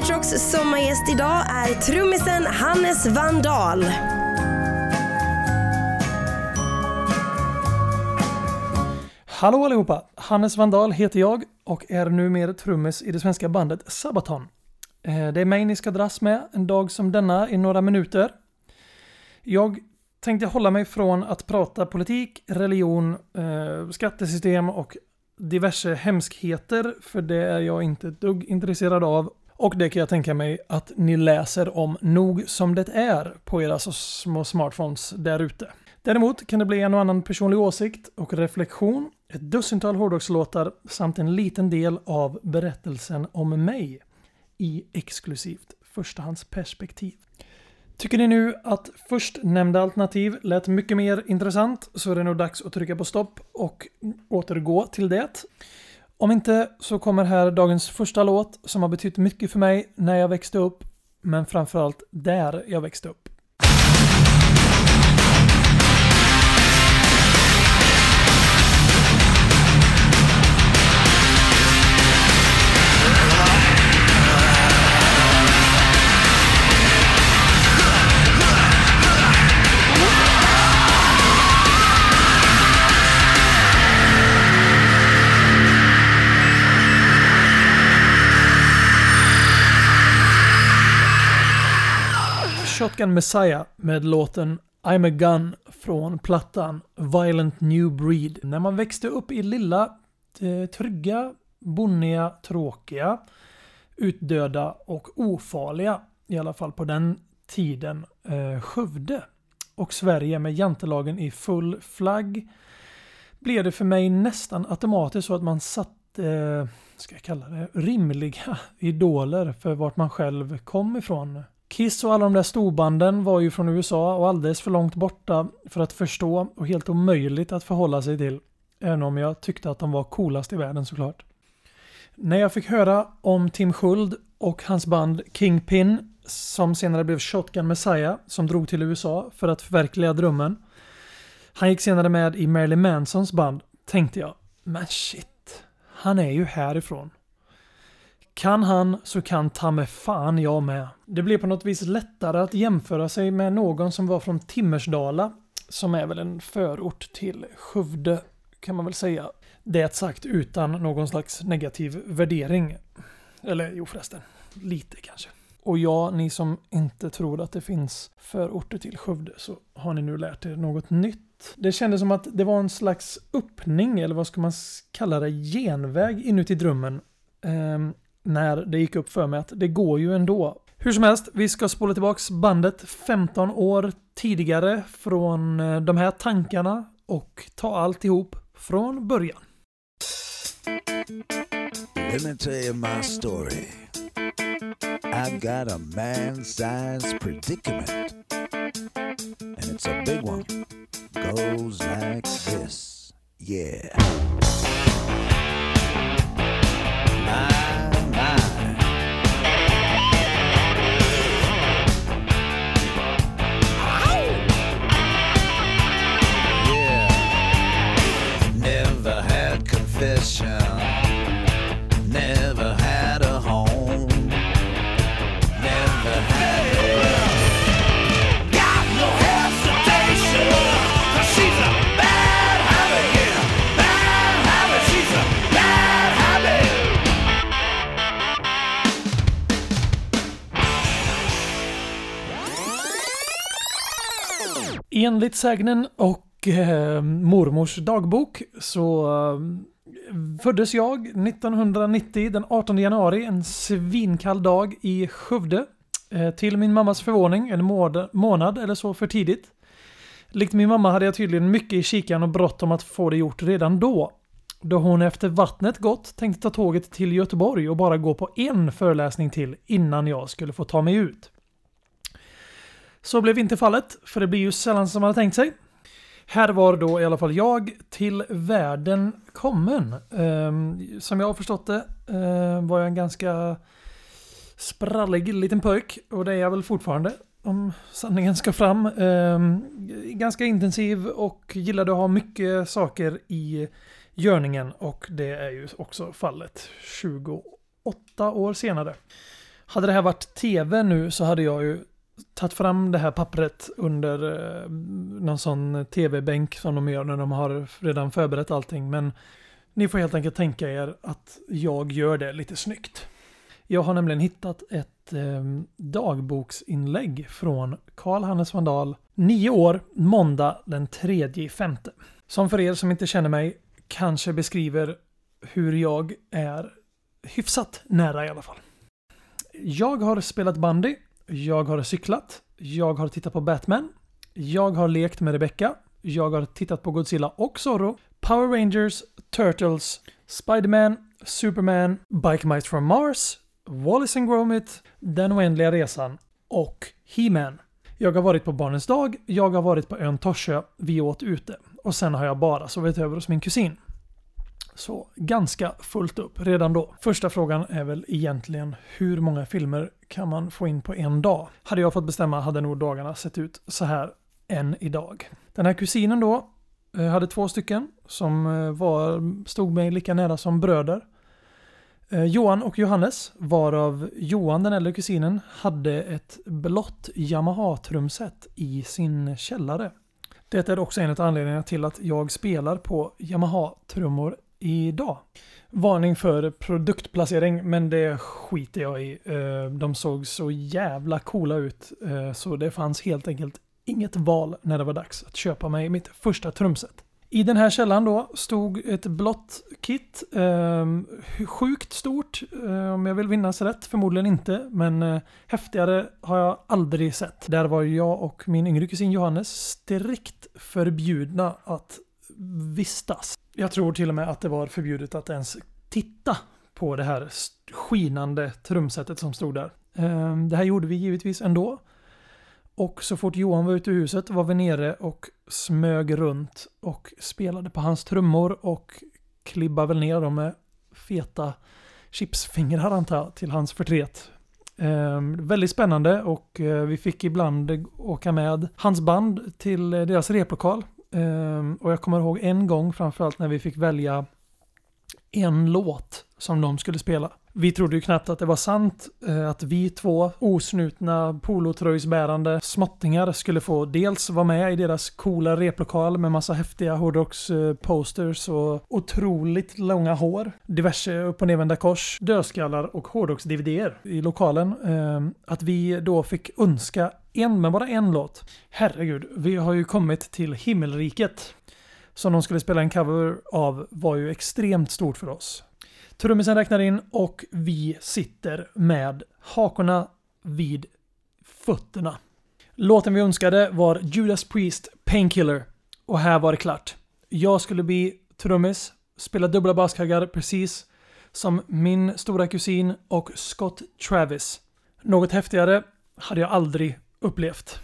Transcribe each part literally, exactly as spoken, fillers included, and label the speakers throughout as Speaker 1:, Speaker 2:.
Speaker 1: Supertrocks sommargäst idag är trummisen Hannes Vandal.
Speaker 2: Hallå allihopa, Hannes Vandal heter jag och är numera trummis i det svenska bandet Sabaton. Det är mig ni ska dras med en dag som denna i några minuter. Jag tänkte hålla mig från att prata politik, religion, skattesystem och diverse hemskheter, för det är jag inte ett dugg intresserad av. Och det kan jag tänka mig att ni läser om nog som det är på era så små smartphones där ute. Däremot kan det bli en och annan personlig åsikt och reflektion, ett dussintal hårdrockslåtar samt en liten del av berättelsen om mig i exklusivt förstahandsperspektiv. Tycker ni nu att först nämnda alternativ lät mycket mer intressant, så är det nog dags att trycka på stopp och återgå till det. Om inte så kommer här dagens första låt som har betytt mycket för mig när jag växte upp, men framförallt där jag växte upp. Shotgun Messiah med låten I'm a Gun från plattan Violent New Breed. När man växte upp i lilla, trygga, bonniga, tråkiga, utdöda och ofarliga, i alla fall på den tiden, eh, Skövde och Sverige med jantelagen i full flagg, blev det för mig nästan automatiskt så att man satt, eh, ska jag kalla det, rimliga idoler för vart man själv kom ifrån. Kiss och alla de där storbanden var ju från U S A och alldeles för långt borta för att förstå och helt omöjligt att förhålla sig till, även om jag tyckte att de var coolast i världen såklart. När jag fick höra om Tim Sköld och hans band Kingpin, som senare blev Shotgun Messiah, som drog till U S A för att förverkliga drömmen. Han gick senare med i Marilyn Mansons band, tänkte jag, men shit, han är ju härifrån. Kan han så kan ta med fan jag med. Det blev på något vis lättare att jämföra sig med någon som var från Timmersdala, som är väl en förort till Skövde, kan man väl säga. Det sagt utan någon slags negativ värdering. Eller jo förresten, lite kanske. Och ja, ni som inte tror att det finns förorter till Skövde, så har ni nu lärt er något nytt. Det kändes som att det var en slags öppning, eller vad ska man kalla det, genväg inuti drömmen. Ehm, när det gick upp för mig att det går ju ändå. Hur som helst, vi ska spola tillbaks bandet femton år tidigare från de här tankarna och ta alltihop från början.
Speaker 3: Let me tell you my story. I've got a man-sized predicament, and it's a big one. Goes like this, yeah. My, my. Yeah. Never had confession. Never had a home. Never had a... Got no hesitation. 'Cause she's a bad habit, yeah. Bad habit, she's a bad habit.
Speaker 2: Enligt sägnen och eh, mormors dagbok så eh, föddes jag nittonhundranittio den artonde januari, en svinkall dag i Skövde. Eh, till min mammas förvåning en måd- månad eller så för tidigt. Likt min mamma hade jag tydligen mycket i kikan och bråttom att få det gjort redan då. Då hon efter vattnet gått tänkte ta tåget till Göteborg och bara gå på en föreläsning till innan jag skulle få ta mig ut. Så blev inte fallet, för det blir ju sällan som man hade tänkt sig. Här var då i alla fall jag till världen kommen. Um, som jag har förstått det uh, var jag en ganska sprallig liten pojk, och det är jag väl fortfarande om sanningen ska fram. Um, ganska intensiv och gillade att ha mycket saker i görningen, och det är ju också fallet tjugoåtta år senare. Hade det här varit tv nu så hade jag ju tagit fram det här pappret under eh, någon sån tv-bänk som de gör när de har redan förberett allting. Men ni får helt enkelt tänka er att jag gör det lite snyggt. Jag har nämligen hittat ett eh, dagboksinlägg från Carl Hannes Vandal, nio år, måndag den tredje femte. Som för er som inte känner mig kanske beskriver hur jag är hyfsat nära i alla fall. Jag har spelat bandy, jag har cyklat, jag har tittat på Batman, jag har lekt med Rebecca, jag har tittat på Godzilla och Zorro, Power Rangers, Turtles, Spider-Man, Superman, Bike Mice from Mars, Wallace and Gromit, Den oändliga resan och He-Man. Jag har varit på Barnens dag, jag har varit på ön Torsö, vi åt ute och sen har jag bara sovit över hos min kusin. Så ganska fullt upp redan då. Första frågan är väl egentligen hur många filmer kan man få in på en dag? Hade jag fått bestämma hade nog dagarna sett ut så här än idag. Den här kusinen då hade två stycken som var, stod mig lika nära som bröder. Johan och Johannes, varav Johan, den äldre kusinen, hade ett blått Yamaha-trumset i sin källare. Det är också en av anledningarna till att jag spelar på Yamaha-trummor idag. Varning för produktplacering, men det skiter jag i. De såg så jävla coola ut, så det fanns helt enkelt inget val när det var dags att köpa mig mitt första trumset. I den här källan då stod ett blått kit, eh, sjukt stort, eh, om jag vill vinnas rätt, förmodligen inte, men eh, häftigare har jag aldrig sett. Där var jag och min yngre kusin Johannes strikt förbjudna att vistas. Jag tror till och med att det var förbjudet att ens titta på det här skinande trumsetet som stod där. Eh, det här gjorde vi givetvis ändå. Och så fort Johan var ute i huset var vi nere och smög runt och spelade på hans trummor och klibbade väl ner dem med feta chipsfingrar antar jag till hans förtret. Eh, väldigt spännande och eh, vi fick ibland åka med hans band till deras replokal. Eh, och jag kommer ihåg en gång framförallt när vi fick välja en låt som de skulle spela. Vi trodde ju knappt att det var sant eh, att vi två osnutna polotröjsbärande småttingar skulle få dels vara med i deras coola replokal med massa häftiga hårdrocks eh, posters och otroligt långa hår, diverse upp- och nedvända kors, dödskallar och hårdrocks-D V D-er i lokalen. Eh, att vi då fick önska en, men bara en låt. Herregud, vi har ju kommit till himmelriket som de skulle spela en cover av var ju extremt stort för oss. Trummisen räknar in och vi sitter med hakorna vid fötterna. Låten vi önskade var Judas Priest Painkiller och här var det klart. Jag skulle bli trummis, spela dubbla baskaggar precis som min stora kusin och Scott Travis. Något häftigare hade jag aldrig upplevt.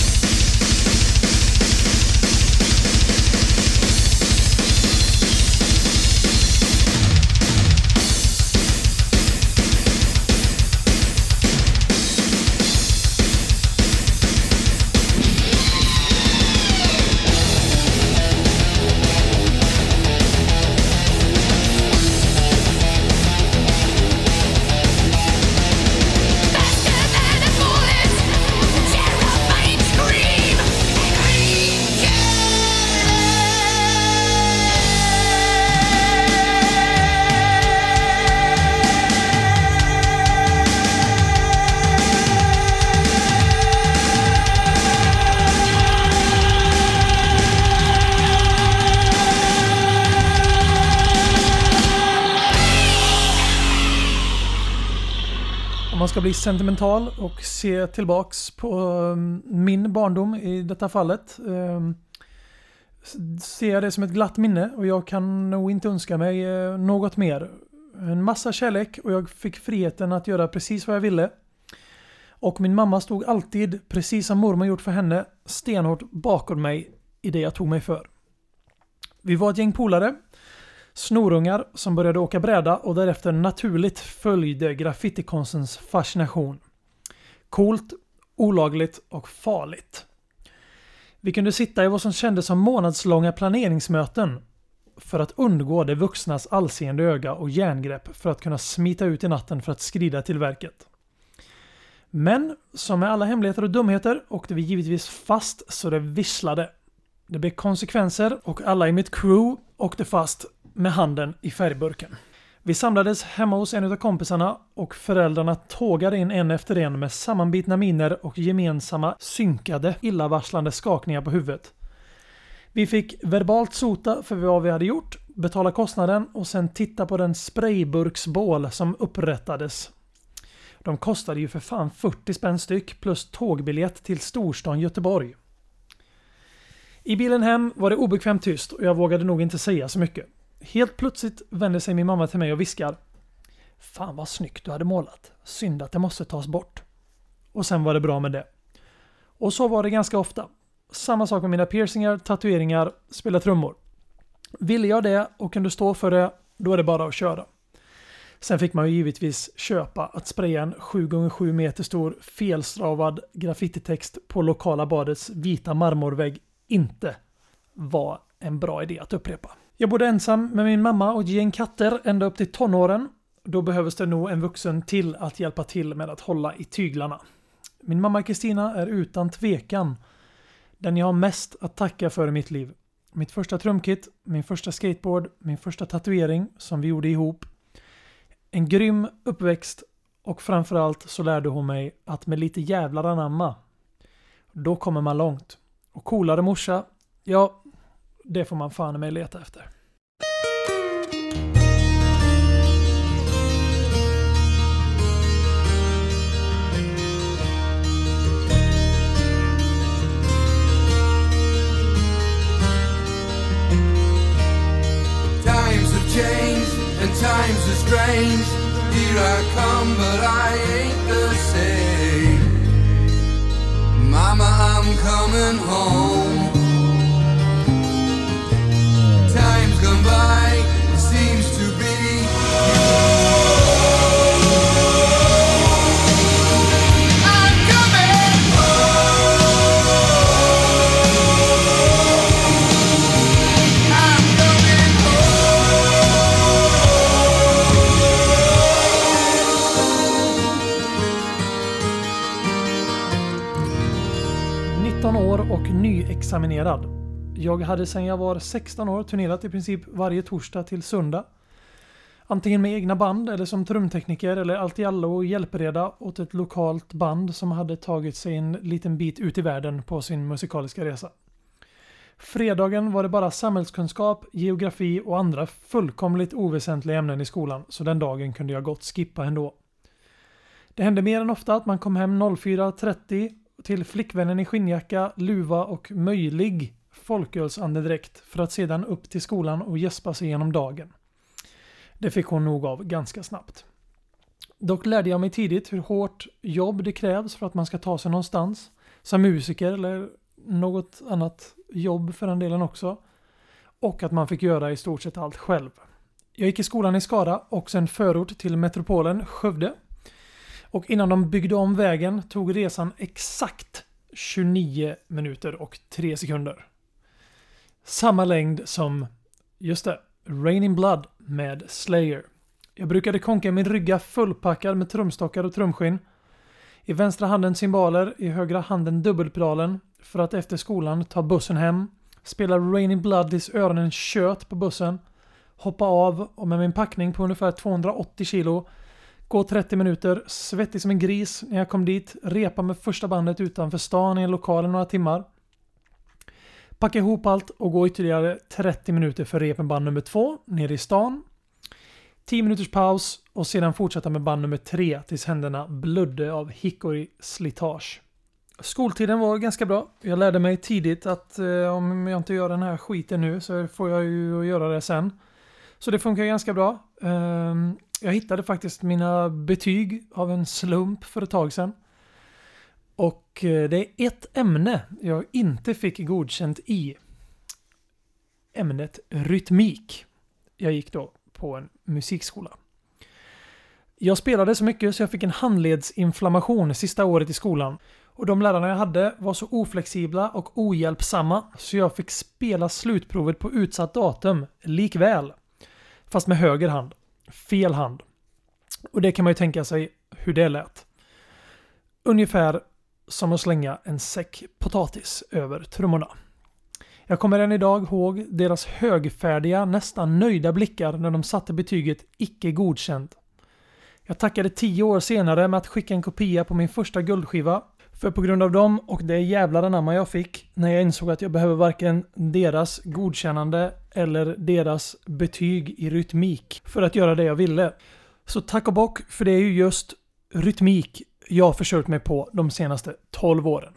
Speaker 2: Man ska bli sentimental och se tillbaks på min barndom i detta fallet. Ser det som ett glatt minne och jag kan nog inte önska mig något mer. En massa kärlek och jag fick friheten att göra precis vad jag ville. Och min mamma stod alltid, precis som mormor gjort för henne, stenhårt bakom mig i det jag tog mig för. Vi var ett gäng polare, snorungar som började åka bräda och därefter naturligt följde graffitikonstens fascination. Coolt, olagligt och farligt. Vi kunde sitta i vad som kändes som månadslånga planeringsmöten för att undgå det vuxnas allseende öga och järngrepp för att kunna smita ut i natten för att skrida till verket. Men som med alla hemligheter och dumheter åkte vi givetvis fast så det visslade. Det blev konsekvenser och alla i mitt crew åkte fast med handen i färgburken. Vi samlades hemma hos en av kompisarna och föräldrarna tågade in en efter en med sammanbitna miner och gemensamma synkade illavarslande skakningar på huvudet. Vi fick verbalt sota för vad vi hade gjort, betala kostnaden och sen titta på den sprayburksbål som upprättades. De kostade ju för fan fyrtio spänn styck plus tågbiljett till storstan Göteborg. I bilen hem var det obekvämt tyst och jag vågade nog inte säga så mycket. Helt plötsligt vände sig min mamma till mig och viskar: "Fan vad snyggt du hade målat. Synd att det måste tas bort." Och sen var det bra med det. Och så var det ganska ofta. Samma sak med mina piercingar, tatueringar, spela trummor. Ville jag det och kunde stå för det, då är det bara att köra. Sen fick man ju givetvis köpa att spraya en sju gånger sju meter stor felstravad graffititext på lokala badets vita marmorvägg inte var en bra idé att upprepa. Jag bodde ensam med min mamma och ett gäng katter ända upp till tonåren. Då behövs det nog en vuxen till att hjälpa till med att hålla i tyglarna. Min mamma Kristina är utan tvekan den jag har mest att tacka för i mitt liv. Mitt första trumkit, min första skateboard, min första tatuering som vi gjorde ihop. En grym uppväxt och framförallt så lärde hon mig att med lite jävlar anamma, då kommer man långt. Och coolare morsa, ja, det får man fan med leta efter.
Speaker 4: Times have changed and times are strange. Here I come but I ain't the same. Mama, I'm coming home. Time's gone by, it seems to be. I'm coming home. I'm coming
Speaker 2: home. nitton år och nyexaminerad. Jag hade sedan jag var sexton år turnerat i princip varje torsdag till söndag. Antingen med egna band eller som trumtekniker eller allt i allo och hjälpreda åt ett lokalt band som hade tagit sig en liten bit ut i världen på sin musikaliska resa. Fredagen var det bara samhällskunskap, geografi och andra fullkomligt oväsentliga ämnen i skolan, så den dagen kunde jag gott skippa ändå. Det hände mer än ofta att man kom hem fyra trettio till flickvännen i skinnjacka, luva och möjlig folkölsandedräkt för att sedan upp till skolan och gäspa sig igenom dagen. Det fick hon nog av ganska snabbt. Dock lärde jag mig tidigt hur hårt jobb det krävs för att man ska ta sig någonstans. Som musiker eller något annat jobb för den delen också. Och att man fick göra i stort sett allt själv. Jag gick i skolan i Skara och sen förort till metropolen Skövde. Och innan de byggde om vägen tog resan exakt tjugonio minuter och tre sekunder. Samma längd som, just det, Raining Blood med Slayer. Jag brukade konka min rygga fullpackad med trumstockar och trumskinn. I vänstra handen cymbaler, i högra handen dubbelpedalen för att efter skolan ta bussen hem, spela Raining Blood tills öronen kött på bussen, hoppa av och med min packning på ungefär tvåhundraåttio kilo gå trettio minuter, svettig som en gris när jag kom dit, repa med första bandet utanför stan i en lokal i några timmar. Packa ihop allt och gå ytterligare trettio minuter för rep med band nummer två nere i stan. tio minuters paus och sedan fortsätta med band nummer tre tills händerna blödde av hickory-slitage. Skoltiden var ganska bra. Jag lärde mig tidigt att eh, om jag inte gör den här skiten nu så får jag ju göra det sen. Så det funkar ganska bra. Um, jag hittade faktiskt mina betyg av en slump för ett tag sedan. Och det är ett ämne jag inte fick godkänt i. Ämnet rytmik. Jag gick då på en musikskola. Jag spelade så mycket så jag fick en handledsinflammation sista året i skolan. Och de lärarna jag hade var så oflexibla och ohjälpsamma så jag fick spela slutprovet på utsatt datum likväl. Fast med höger hand. Fel hand. Och det kan man ju tänka sig hur det lät. ungefär som att slänga en säck potatis över trummorna. Jag kommer än idag ihåg deras högfärdiga, nästan nöjda blickar när de satte betyget icke godkänt. Jag tackade tio år senare med att skicka en kopia på min första guldskiva, för på grund av dem och det jävla anamma jag fick när jag insåg att jag behöver varken deras godkännande eller deras betyg i rytmik för att göra det jag ville. Så tack och bock, för det är ju just rytmik jag har försökt mig på de senaste tolv åren.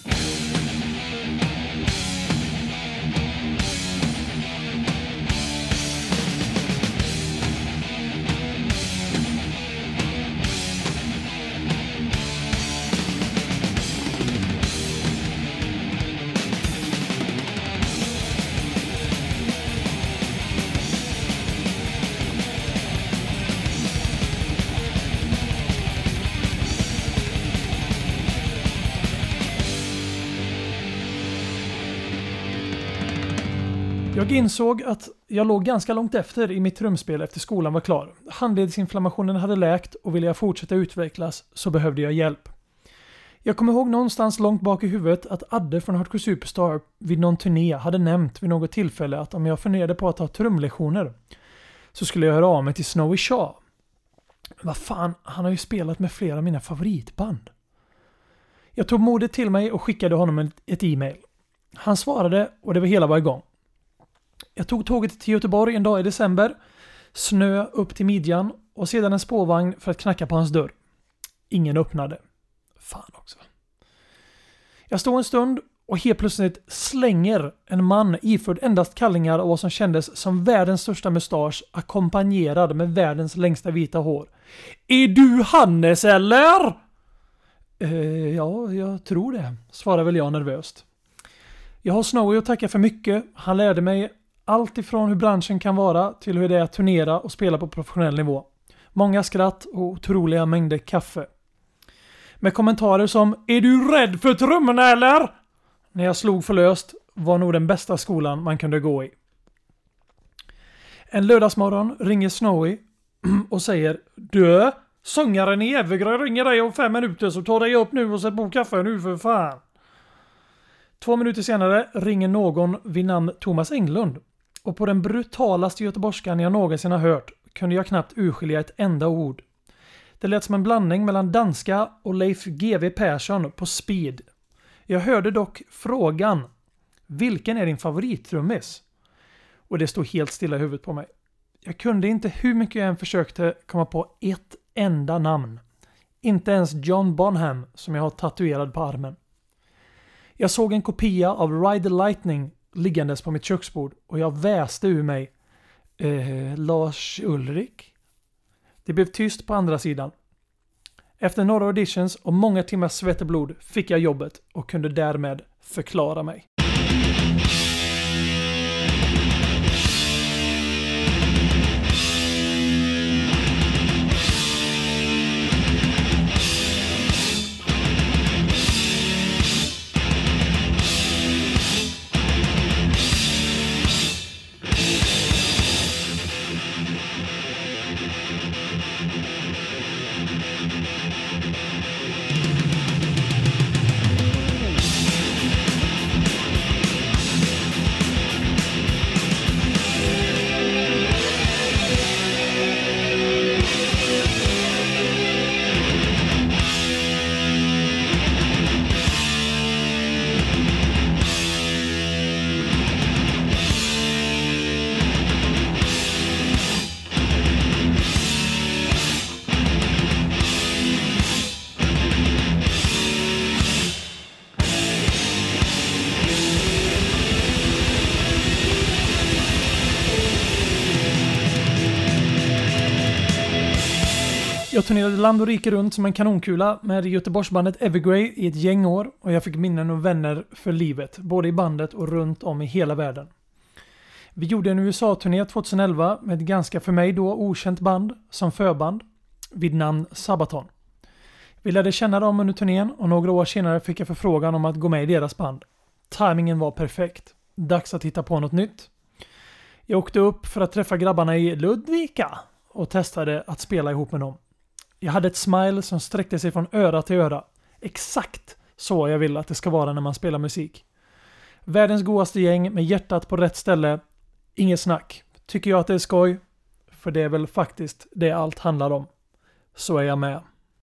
Speaker 2: Jag insåg att jag låg ganska långt efter i mitt trumspel efter skolan var klar. Handledsinflammationen hade läkt och ville jag fortsätta utvecklas så behövde jag hjälp. Jag kommer ihåg någonstans långt bak i huvudet att Adde från Hardcore Superstar vid någon turné hade nämnt vid något tillfälle att om jag funderade på att ta trumlektioner så skulle jag höra av mig till Snowy Shaw. Vad fan, han har ju spelat med flera av mina favoritband. Jag tog modet till mig och skickade honom ett e-mail. Han svarade och det var hela var igång. Jag tog tåget till Göteborg en dag i december, snö upp till midjan och sedan en spårvagn för att knacka på hans dörr. Ingen öppnade. Fan också. Jag stod en stund och helt plötsligt slänger en man iförd endast kallingar och vad som kändes som världens största mustasch ackompanjerad med världens längsta vita hår. Är du Hannes eller? Eh, ja, jag tror det, svarar väl jag nervöst. Jag har Snowy att tacka för mycket. Han lärde mig allt ifrån hur branschen kan vara till hur det är att turnera och spela på professionell nivå. Många skratt och otroliga mängder kaffe. Med kommentarer som "Är du rädd för trummorna eller?" När jag slog förlöst var nog den bästa skolan man kunde gå i. En lördagsmorgon ringer Snowy och säger "Du, sångaren i Evergrey ringer dig om fem minuter så ta dig upp nu och sätt på kaffe nu för fan." Två minuter senare ringer någon vid namn Thomas Englund. Och på den brutalaste göteborgskan jag någonsin har hört kunde jag knappt urskilja ett enda ord. Det lät som en blandning mellan danska och Leif G W Persson på speed. Jag hörde dock frågan: "Vilken är din favorittrummis?" Och det stod helt stilla i huvudet på mig. Jag kunde inte hur mycket jag än försökte komma på ett enda namn. Inte ens John Bonham som jag har tatuerad på armen. Jag såg en kopia av Ride the Lightning liggandes på mitt köksbord och jag väste ur mig eh, Lars Ulrik. Det blev tyst på andra sidan. Efter några auditions och många timmars svett och blod fick jag jobbet och kunde därmed förklara mig. Jag turnerade land och rike runt som en kanonkula med Göteborgsbandet Evergrey i ett gäng år och jag fick minnen och vänner för livet, både i bandet och runt om i hela världen. Vi gjorde en U S A-turné tjugoelva med ett ganska för mig då okänt band som förband vid namn Sabaton. Vi lärde känna dem under turnén och några år senare fick jag förfrågan om att gå med i deras band. Timingen var perfekt. Dags att hitta på något nytt. Jag åkte upp för att träffa grabbarna i Ludvika och testade att spela ihop med dem. Jag hade ett smile som sträckte sig från öra till öra. Exakt så jag vill att det ska vara när man spelar musik. Världens godaste gäng med hjärtat på rätt ställe. Inget snack. Tycker jag att det är skoj? För det är väl faktiskt det allt handlar om. Så är jag med.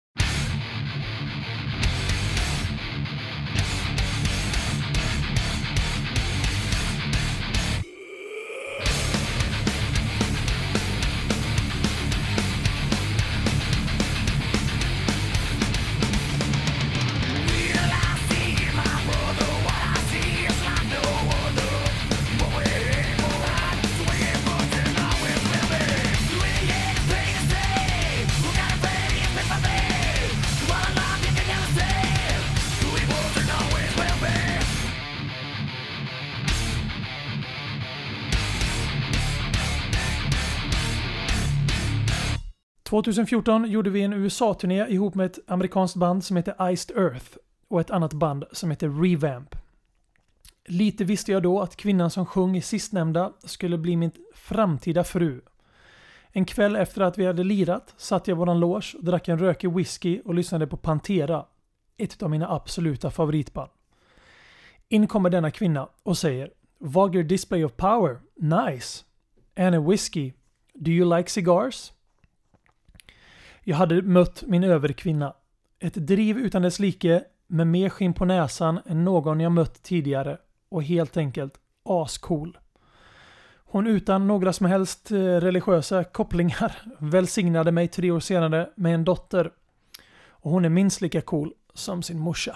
Speaker 2: tjugohundrafjorton gjorde vi en U S A-turné ihop med ett amerikanskt band som heter Iced Earth och ett annat band som heter Revamp. Lite visste jag då att kvinnan som sjöng i sistnämnda skulle bli min framtida fru. En kväll efter att vi hade lirat satt jag i våran loge och drack en rökig whisky och lyssnade på Pantera, ett av mina absoluta favoritband. In kommer denna kvinna och säger: "Vulgar display of power, nice. And a whiskey. Do you like cigars?" Jag hade mött min överkvinna. Ett driv utan dess like, med mer skinn på näsan än någon jag mött tidigare. Och helt enkelt ascool. Hon utan några som helst religiösa kopplingar välsignade mig tre år senare med en dotter. Och hon är minst lika cool som sin morsa.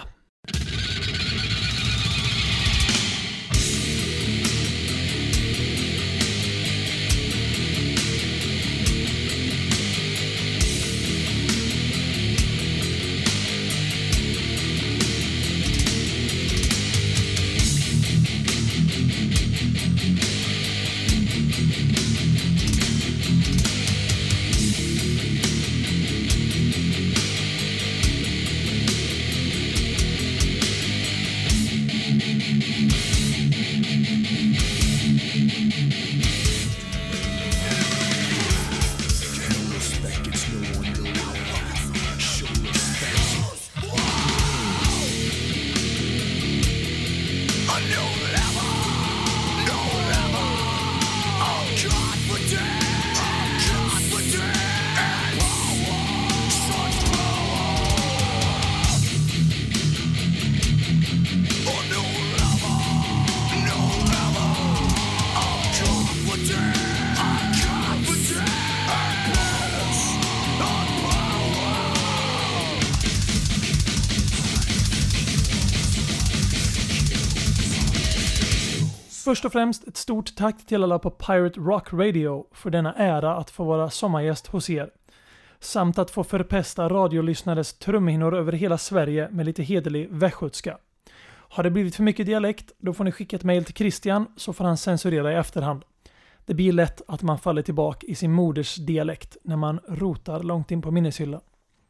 Speaker 2: Först och främst ett stort tack till alla på Pirate Rock Radio för denna ära att få vara sommargäst hos er. Samt att få förpesta radiolyssnares trumhinnor över hela Sverige med lite hederlig västgötska. Har det blivit för mycket dialekt, då får ni skicka ett mejl till Christian så får han censurera i efterhand. Det blir lätt att man faller tillbaka i sin moders dialekt när man rotar långt in på minneshyllan.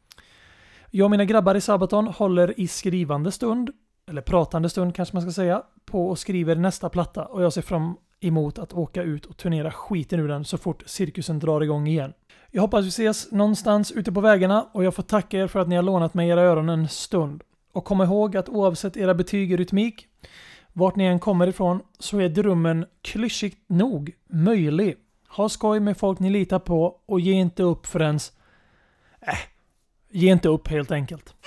Speaker 2: Jag och mina grabbar i Sabaton håller i skrivande stund, eller pratande stund kanske man ska säga, på och skriver nästa platta och jag ser fram emot att åka ut och turnera skiten ur den så fort cirkusen drar igång igen. Jag hoppas vi ses någonstans ute på vägarna och jag får tacka er för att ni har lånat mig era öron en stund. Och kom ihåg att oavsett era betyg i rytmik, vart ni än kommer ifrån, så är drömmen klyschigt nog möjlig. Ha skoj med folk ni litar på och ge inte upp förrän... Äh, ge inte upp helt enkelt.